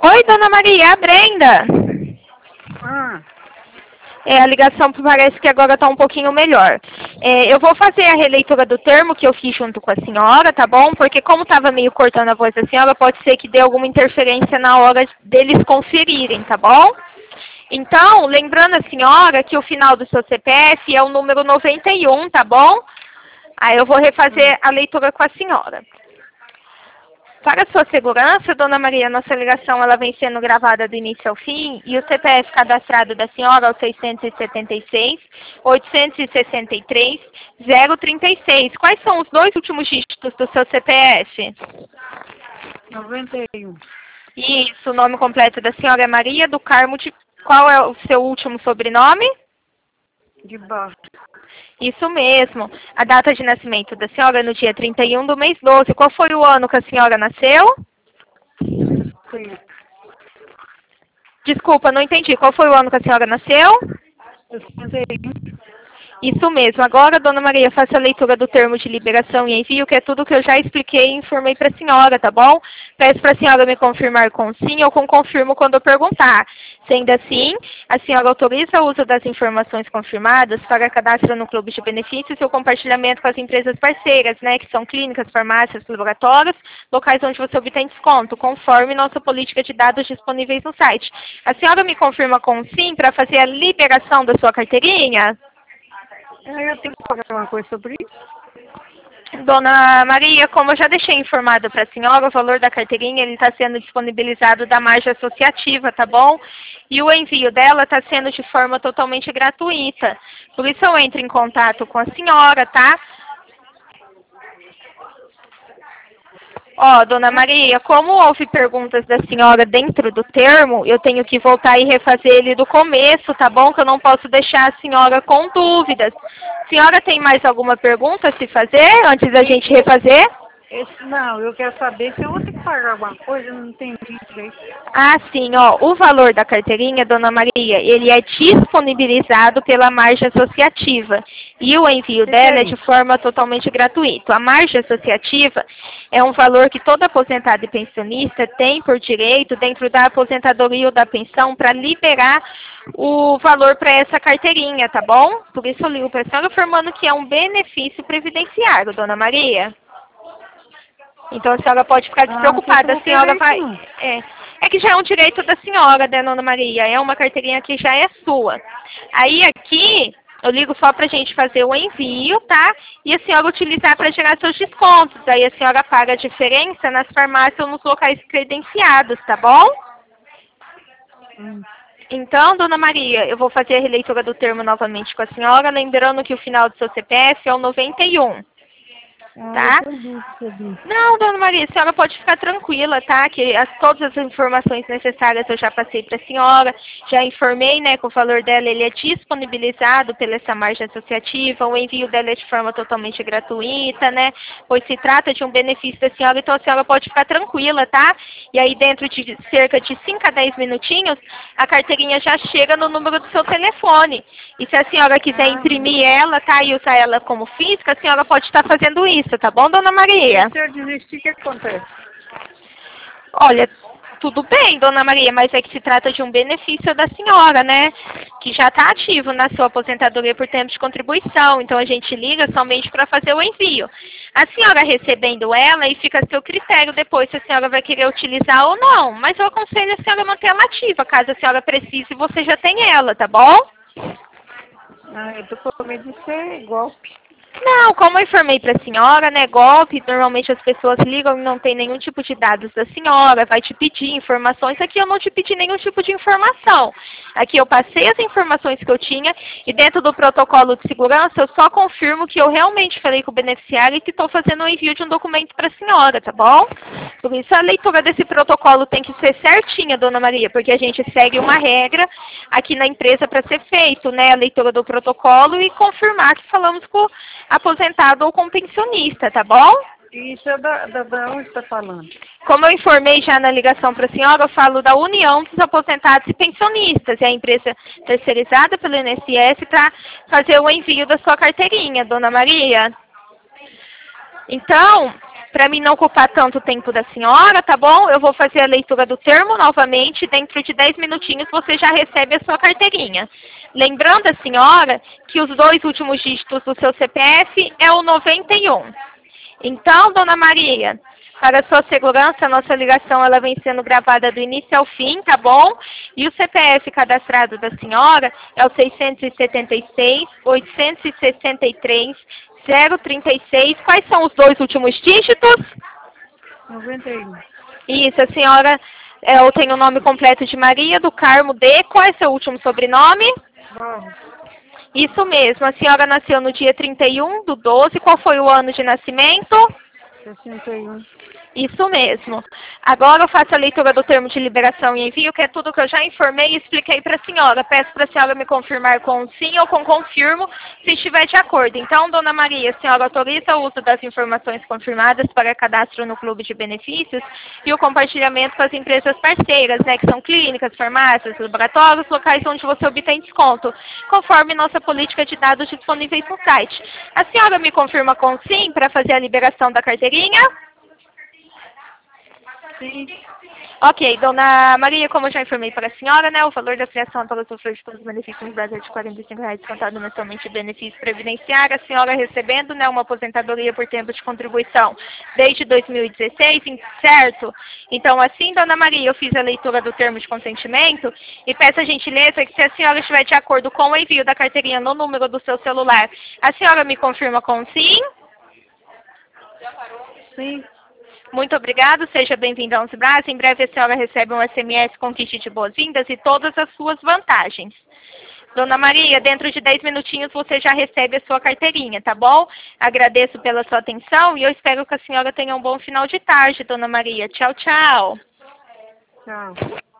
Oi, dona Maria, é a Brenda. Ah, A ligação parece que agora está um pouquinho melhor. Eu vou fazer a releitura do termo que eu fiz junto com a senhora, tá bom? Porque como estava meio cortando a voz da senhora, pode ser que dê alguma interferência na hora deles conferirem, tá bom? Então, lembrando a senhora que o final do seu CPF é o número 91, tá bom? Aí eu vou refazer a leitura com a senhora. Para a sua segurança, dona Maria, nossa ligação ela vem sendo gravada do início ao fim e o CPF cadastrado da senhora é o 676 863 036. Quais são os dois últimos dígitos do seu CPF? 91. Isso, o nome completo da senhora é Maria do Carmo de... Qual é o seu último sobrenome? De baixo. Isso mesmo. A data de nascimento da senhora é no dia 31 do mês 12. Qual foi o ano que a senhora nasceu? Sim. Desculpa, não entendi. Qual foi o ano que a senhora nasceu? 61. Isso mesmo. Agora, dona Maria, faça a leitura do termo de liberação e envio, que é tudo que eu já expliquei e informei para a senhora, tá bom? Peço para a senhora me confirmar com sim ou com confirmo quando eu perguntar. Sendo assim, a senhora autoriza o uso das informações confirmadas para cadastro no Clube de Benefícios e o compartilhamento com as empresas parceiras, né, que são clínicas, farmácias, laboratórios, locais onde você obtém desconto, conforme nossa política de dados disponíveis no site. A senhora me confirma com sim para fazer a liberação da sua carteirinha? Eu tenho que falar uma coisa sobre isso? Dona Maria, como eu já deixei informado para a senhora, o valor da carteirinha ele está sendo disponibilizado da margem associativa, tá bom? E o envio dela está sendo de forma totalmente gratuita. Por isso eu entro em contato com a senhora, tá? Ó, dona Maria, como houve perguntas da senhora dentro do termo, eu tenho que voltar e refazer ele do começo, tá bom? Que eu não posso deixar a senhora com dúvidas. Senhora tem mais alguma pergunta a se fazer antes da gente refazer? Não, eu quero saber se eu vou ter que pagar alguma coisa, eu não entendi direito. Ah, sim, ó, o valor da carteirinha, dona Maria, ele é disponibilizado pela margem associativa e o envio dela é de forma totalmente gratuito. A margem associativa é um valor que todo aposentado e pensionista tem por direito dentro da aposentadoria ou da pensão para liberar o valor para essa carteirinha, tá bom? Por isso eu ligo para a senhora informando que é um benefício previdenciário, dona Maria. Então a senhora pode ficar despreocupada, a senhora vai... É que já é um direito da senhora, né, dona Maria? É uma carteirinha que já é sua. Aí aqui, eu ligo só pra gente fazer o envio, tá? E a senhora utilizar para gerar seus descontos. Aí a senhora paga a diferença nas farmácias ou nos locais credenciados, tá bom? Então, dona Maria, eu vou fazer a releitura do termo novamente com a senhora, lembrando que o final do seu CPF é o 91. Tá? Não, dona Maria, a senhora pode ficar tranquila, tá? Que todas as informações necessárias eu já passei para a senhora, já informei, né, que o valor dela ele é disponibilizado pela essa margem associativa, o envio dela é de forma totalmente gratuita, né? Pois se trata de um benefício da senhora, então a senhora pode ficar tranquila, tá? E aí dentro de cerca de 5 a 10 minutinhos, a carteirinha já chega no número do seu telefone. E se a senhora quiser imprimir ela, tá? E usar ela como física, a senhora pode estar fazendo isso. Tá bom, dona Maria? Se eu desistir, o que acontece? Olha, tudo bem, dona Maria, mas é que se trata de um benefício da senhora, né? Que já está ativo na sua aposentadoria por tempo de contribuição. Então a gente liga somente para fazer o envio. A senhora recebendo ela e fica a seu critério depois se a senhora vai querer utilizar ou não. Mas eu aconselho a senhora manter ela ativa. Caso a senhora precise, você já tem ela, tá bom? Eu tô com medo de ser golpe. Não, como eu informei para a senhora, né, golpe, normalmente as pessoas ligam e não tem nenhum tipo de dados da senhora, vai te pedir informações, aqui eu não te pedi nenhum tipo de informação. Aqui eu passei as informações que eu tinha e dentro do protocolo de segurança eu só confirmo que eu realmente falei com o beneficiário e que estou fazendo o envio de um documento para a senhora, tá bom? Por isso a leitura desse protocolo tem que ser certinha, dona Maria, porque a gente segue uma regra aqui na empresa para ser feito, né, a leitura do protocolo e confirmar que falamos com aposentado ou com pensionista, tá bom? Isso é da onde está falando? Como eu informei já na ligação para a senhora, eu falo da União dos Aposentados e Pensionistas, é a empresa terceirizada pelo INSS para fazer o envio da sua carteirinha, dona Maria. Então, para mim não ocupar tanto tempo da senhora, tá bom? Eu vou fazer a leitura do termo novamente, dentro de 10 minutinhos você já recebe a sua carteirinha. Lembrando a senhora que os 2 últimos dígitos do seu CPF é o 91. Então, dona Maria, para sua segurança, a nossa ligação ela vem sendo gravada do início ao fim, tá bom? E o CPF cadastrado da senhora é o 676-863-036. Quais são os 2 últimos dígitos? 91. Isso, a senhora tem o nome completo de Maria do Carmo D. Qual é seu último sobrenome? Barros. Isso mesmo, a senhora nasceu no dia 31/12. Qual foi o ano de nascimento? 61. Isso mesmo. Agora eu faço a leitura do termo de liberação e envio, que é tudo que eu já informei e expliquei para a senhora. Peço para a senhora me confirmar com sim ou com confirmo, se estiver de acordo. Então, dona Maria, a senhora autoriza o uso das informações confirmadas para cadastro no Clube de Benefícios e o compartilhamento com as empresas parceiras, né, que são clínicas, farmácias, laboratórios, locais onde você obtém desconto, conforme nossa política de dados disponíveis no site. A senhora me confirma com sim para fazer a liberação da carteirinha? Sim. Ok, dona Maria, como eu já informei para a senhora, né, o valor da criação para usufruir de todos os benefícios no Brasil é de R$ 45,00 descontado mensalmente benefício previdenciário, a senhora recebendo, né, uma aposentadoria por tempo de contribuição desde 2016, certo? Então, assim, dona Maria, eu fiz a leitura do termo de consentimento e peço a gentileza que, se a senhora estiver de acordo com o envio da carteirinha no número do seu celular, a senhora me confirma com sim? Sim. Muito obrigada, seja bem-vinda ao Braços. Em breve a senhora recebe um SMS com kit de boas-vindas e todas as suas vantagens. Dona Maria, dentro de 10 minutinhos você já recebe a sua carteirinha, tá bom? Agradeço pela sua atenção e eu espero que a senhora tenha um bom final de tarde, dona Maria. Tchau, tchau. Tchau.